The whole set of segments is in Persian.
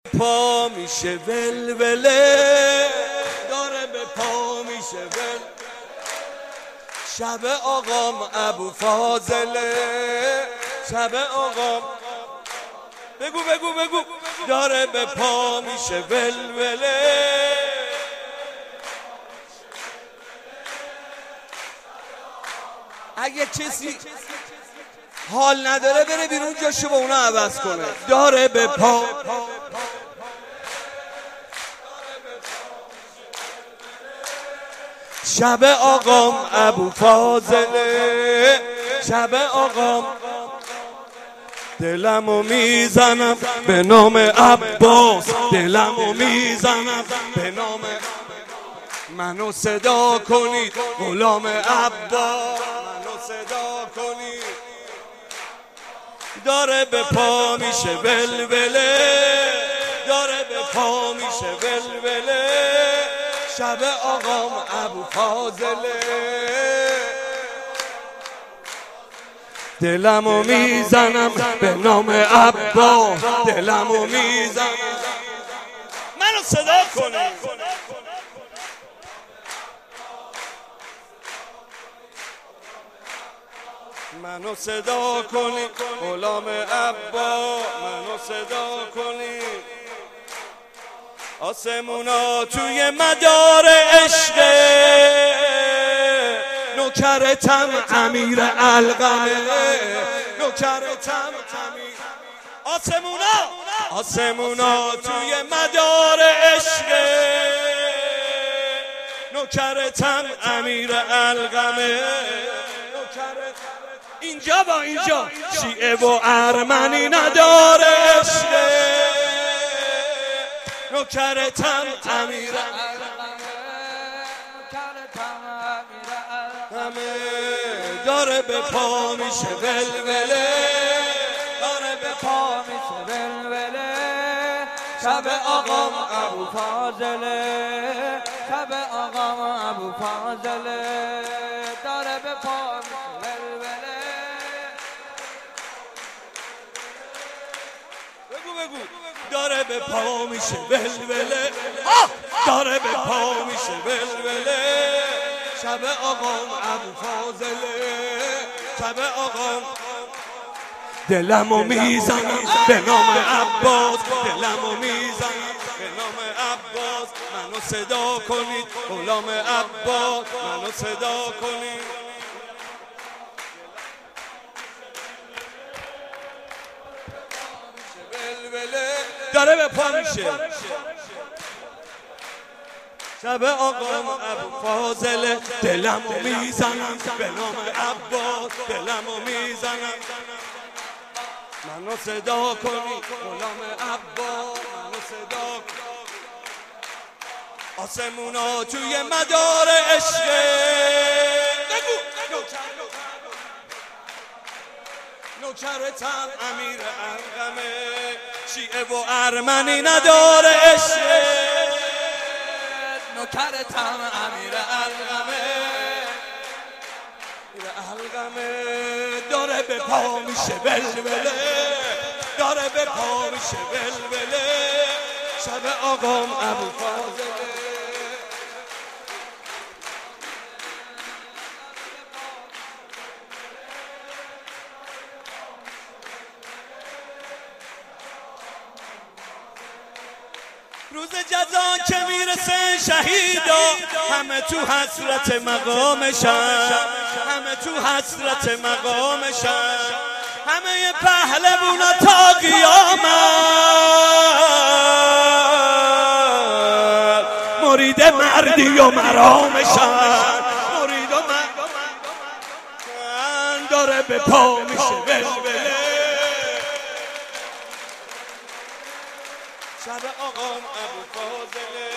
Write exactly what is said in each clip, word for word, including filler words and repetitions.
پا میشه ولوله، داره به پا میشه ول. شب آقام ابو فاضله، شب آقام بگو بگو بگو داره به پا میشه ولوله. اگه کسی حال نداره بره بیرون جاشو با اونا عوض کنه. داره به پا شب آقام ابو فاضله، شب آقام دلمو میزنم به نام عباس، دلمو میزنم به نام. منو صدا کنید غلام عباس، منو صدا کنید. داره به پا میشه ولوله، داره به پا میشه ولوله. شب آقام ابو فاضله، دلمو میزنم به نام عباس، دلمو میزنم. منو صدا کنید. منو صدا کنید غلام عباس، منو صدا کنید. آسمونا توی مدار عشق، نوکرتم امیر القمه، نوکرتم امیر. آسمونا آسمونا توی مدار عشق، نوکرتم امیر القمه. اینجا با اینجا شیعه و ارمنی نداره عشق، نوکرتم امیر القمه. داره به پا میشه ولوله، داره به پا میشه ولوله. شب آقام ابو فاضله، شب آقام ابو فاضله. داره به پا میشه ولوله. بگو بگو داره به پا میشه ولوله، داره به پا میشه ولوله. شب آقام ابو فاضله، شب آقام دلمو میزنم به نام عباس، دلمو میزنم به نام عباس. منو صدا کنید غلام عباس، منو صدا کنید. داره به پا میشه شب آقام ابو فاضله، دلمو میزنم به نام عباس، دلمو میزنم. منو صدا کنی غلام عباس، منو صدا کنی. آسمونا توی مدار عشق، بگو نوکرتم امیر القمه. شیعه و ارمنی نداره عشق، نوکرتم امیر القمه. القمه داره به پا میشه ولوله، داره به پا میشه ولوله. شب آقام ابو فاضله. روز جزا که میرسه شهیدا، همه تو حسرت مقامشن، همه تو حسرت مقامشن. همه پهلوونا تا قیامت مرید مردی و مرامشن، مرید و مرام. داره به پا میشه ولوله. شب آقام ابو فاضله،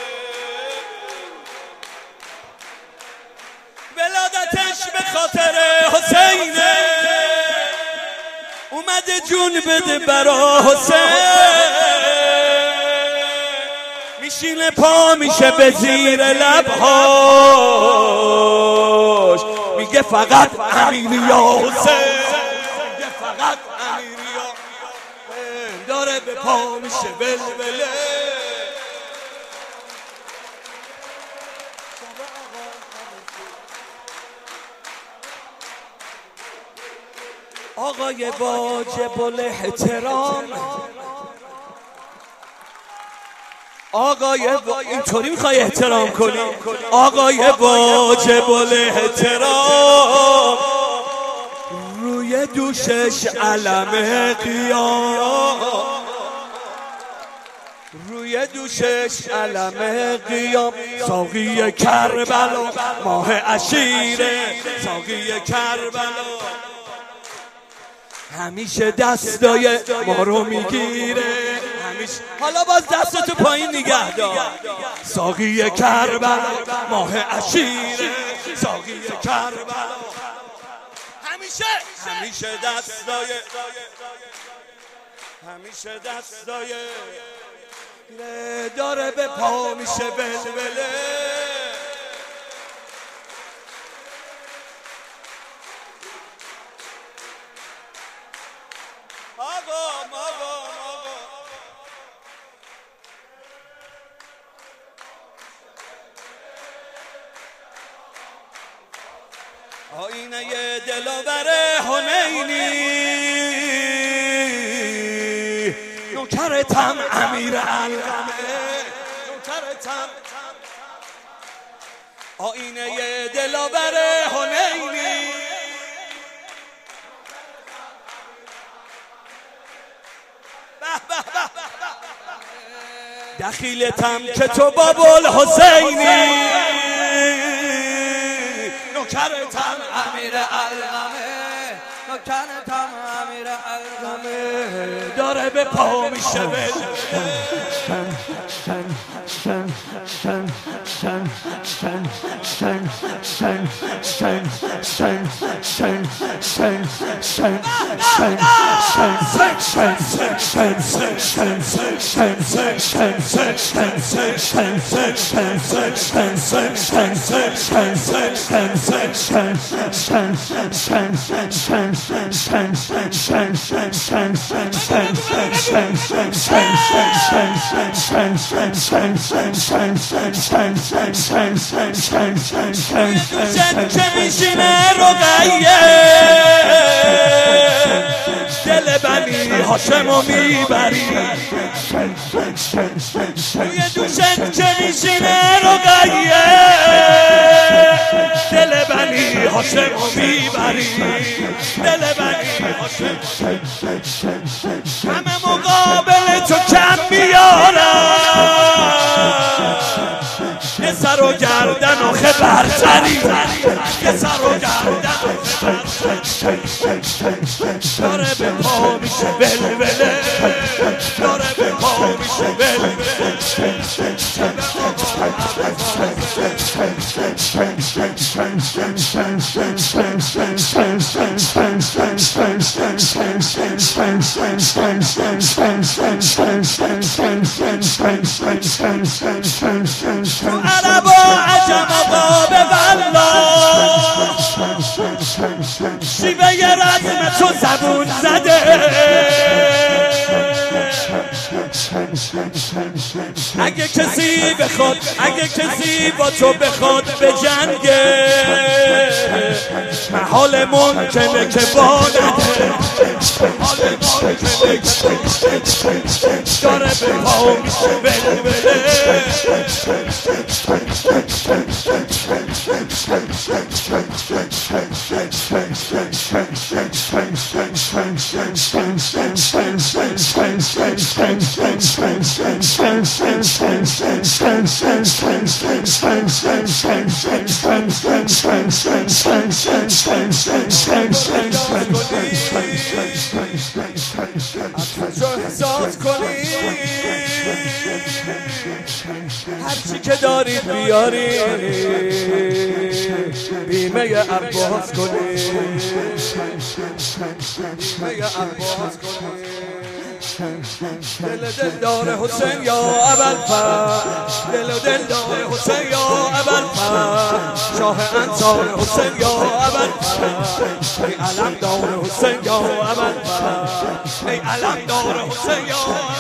ولادتش به خاطر حسینه. اومده جون بده برا حسین. میشینه پا میشه به زیر لبهاش، میگه فقط امیر یا حسین، میگه فقط امیر یا. داره داره به پا میشه ولوله. آقای واجب الاحترام، آقای و... اینطوری میخوای احترام کنی؟ آقای واجب الاحترام، روی دوشش علم قیام، روی دوشش علم قیام. ساقی کربلا ماه عشیره، ساقی کربلا همیشه دستای ما رو میگیره، همیشه. حالا باز دستتو پایین نگه دار. ساقی کربلا ماه عشیره، ساقی کربلا همیشه همیشه دستای همیشه دستای داره به پا میشه ولوله. آقا آقا آقا آینه دلاور حنینی، نوکرتم امیر علقمه، نوکرتم آینه دلاور حنینی. دخیلتم که تو بابل حسینی، نوکرتم امیر علقمه، نوکرتم امیر علقمه داره به پا میشه که میشینه رقیه، دل بنی هاشمو میبری. روی دوشت که میشینه رقیه، دل بنی هاشمو میبری، دل بنی هاشمو. همه مقابل تو کم بیارم، یه سر و گردن آخه برتری، یه سر و گردن داره به پا میشه ولوله، داره به پا میشه ولوله. عربا عجم آقا به والله، شیوه رزم تو زبون زده. اگه کسی بخواد، اگه کسی با تو بخواد به جنگه، محال ممکنه که با نده، محال ممکنه که داره به پا میشه ولوله. احساس کنی هرچی که دارید بیاری، بیمه عباس کنی، بیمه عباس کنی. دل دل دار حسین یا ابوالفضل، دل دل دار حسین یا ابوالفضل، شاه انصار حسین یا ابوالفضل، ای علم دار حسین یا ابوالفضل، ای علم دار حسین یا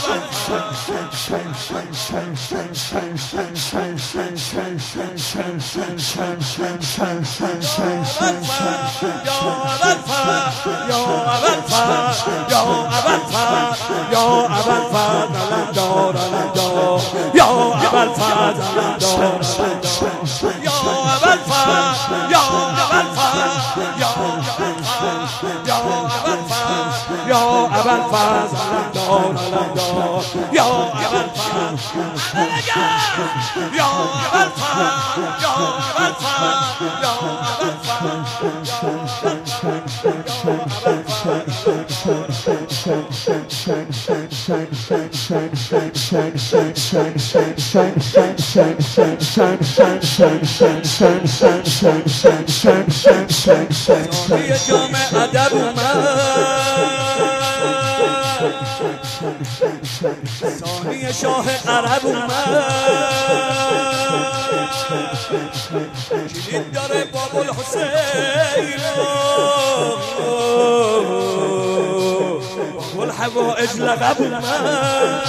ثانی شاه عرب اومد کلید داره باب الحسین باب الحوائج لقب اومد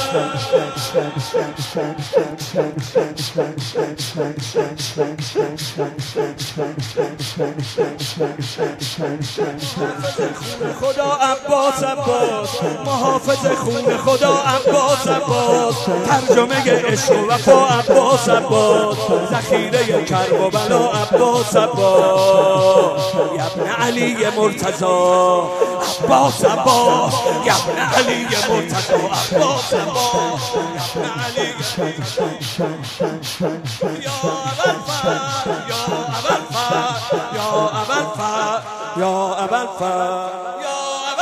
خدا عباس عباس محافظ خون خدا عباس عباس ترجمه عشق و وفا عباس عباس ذخیره کرب و بلا عباس عباس ابن علی مرتضی عباس عباس ابن علی مرتضی عباس عباس ابن علی یا ابوالفضل یا ابوالفضل یا ابوالفضل یا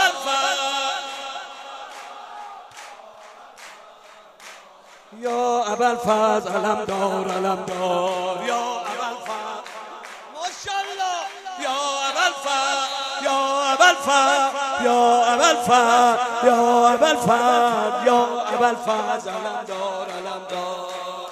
ابوالفضل یا ابوالفضل علمدار علمدار یا ابوالفضل ماشاءالله یا ابوالفضل یا ابوالفضل یا ابوالفضل یا ابوالفضل یا ابوالفضل علمدار علمدار.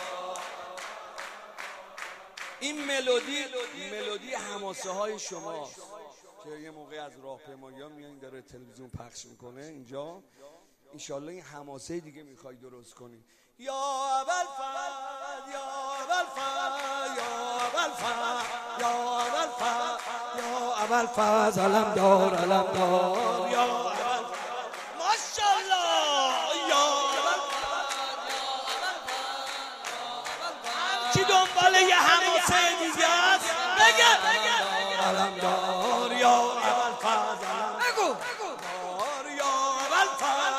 این ملودی ملودی حماسه های شما که یه موقع از راهپیمایی‌ها میان داره تلویزیون پخش میکنه اینجا، انشالله این حماسه دیگه میخوای درست کنی. یا ابوالفضل یا ابوالفضل یا ابوالفضل یا ابوالفضل یا ابوالفضل علمدار علمدار یا ابوالفضل ماشاءالله یا ابوالفضل کی دنبال یه حماسه دیگه است بگه علمدار یا ابوالفضل بگو یا ابوالفضل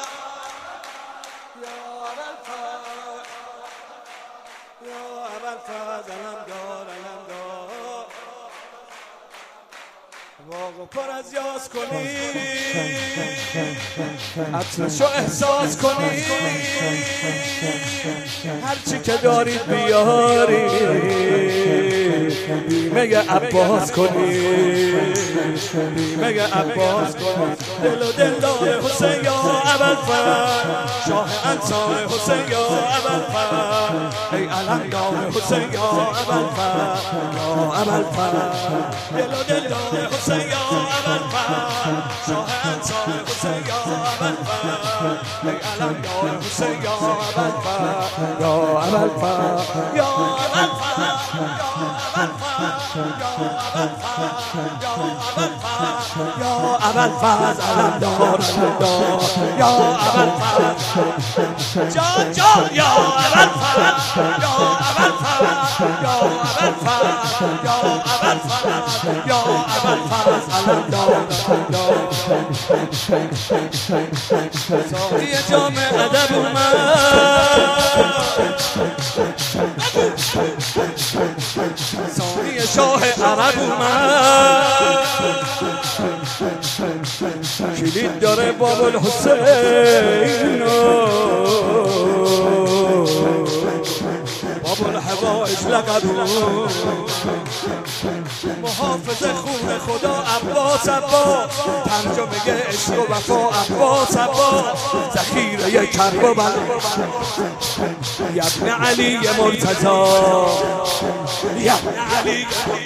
یا ابوالفضل علمدار علمدار واقع پر از یاس کنی عطرشو احساس کنی هرچی که دارید بیاری بیمه عباس کنی بیمه عباس کنی دل و دلدار حسین یا ابوالفضل شاه انصار حسین یا ابوالفضل ای علمدار حسین یا ابوالفضل یا ابوالفضل دل و دلدار حسین یا ابوالفضل شاه انصار حسین یا ابوالفضل ای علمدار حسین یا ابوالفضل یا ابوالفضل یا ابوالفضل یا ابوالفضل علمدار علمدار یا ابوالفضل جان جان یا ابوالفضل یا ابوالفضل یا ابوالفضل یا ابوالفضل یا ابوالفضل علمدار علمدار ساقی جام ادب اومد ساقی شاه عرب اومد کلید داره باب الحسین باب الحوائج لقب محافظ حافظ خون خدا عباس عباس ترجمه عشق و وفا عباس عباس ذخیره کرب و بلا ابن علی مرتضی ابن علی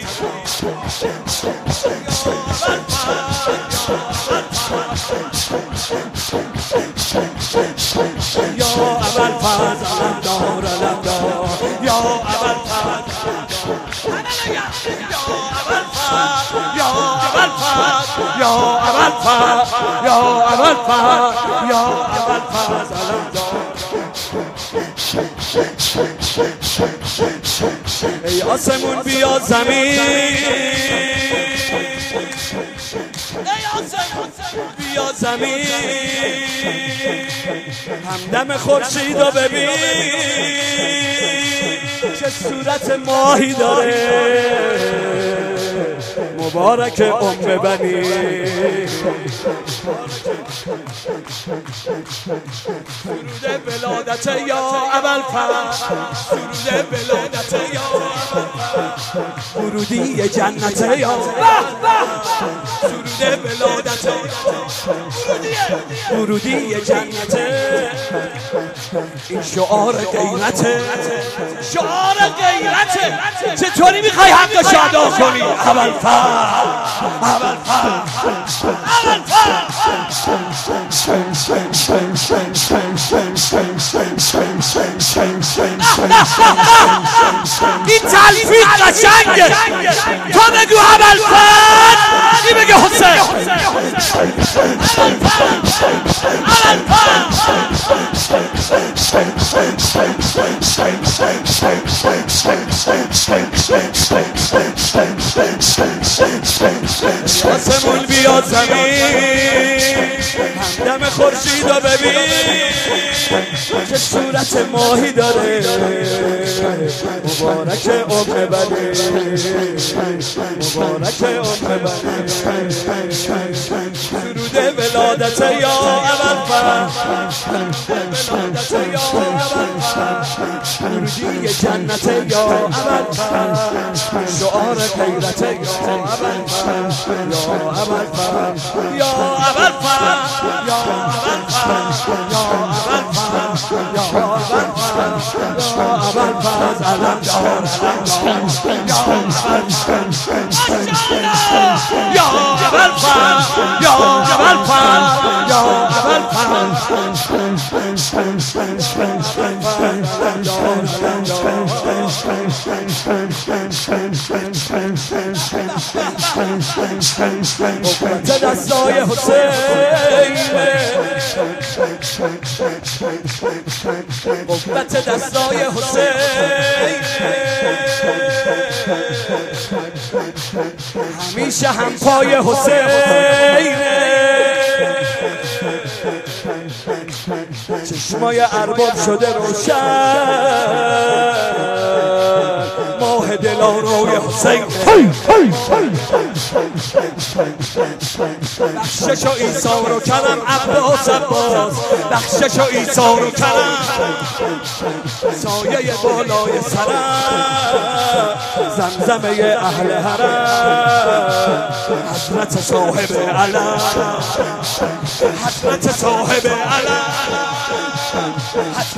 یا اول فاز علمدار علمدار یا اول فاز یا اول فاز یا اول فاز یا اول فاز یا اول فاز علمدار ای آسمون بیا زمین بیا زمین همدم خورشید رو ببین چه صورت ماهی داره مبارک ام بنی سرود ولادت یا اول فاز سرود ولادت یا ورودی جنت یا سرود ولادت ورودی جنت این شعار غیرته شعار غیرته چطوری میخوای حقش ادا کنی اول فاز اول فاز اول این تلفیق قشنگه تو بگو اول فاز این بگه حسین اول آسمون بیاد زمین همدم خورشید رو ببین چه صورت ماهی داره مبارک ام بنی مبارک ام بنی سرود ولادت یا اول فاز ولادت یا اول فاز ورودی جنت یا اول فاز شعار غیرت یا اول فاز یا اول فاز یا اول فاز یا اول فاز یا اول فاز یا اول فاز یا اول فاز علمدار یا اول فاز یا اول فاز یا اول فاز دستای حسینه قوت دستای حسین همیشه هم پای حسین چشمای ارباب شده روشن ماه دلاروی حسین بخشش و ایثار و کرم عباس عباس بخشش و ایثار و کرم سایه بالای سرم زمزمه اهل حرم حضرت صاحب علم حضرت صاحب علم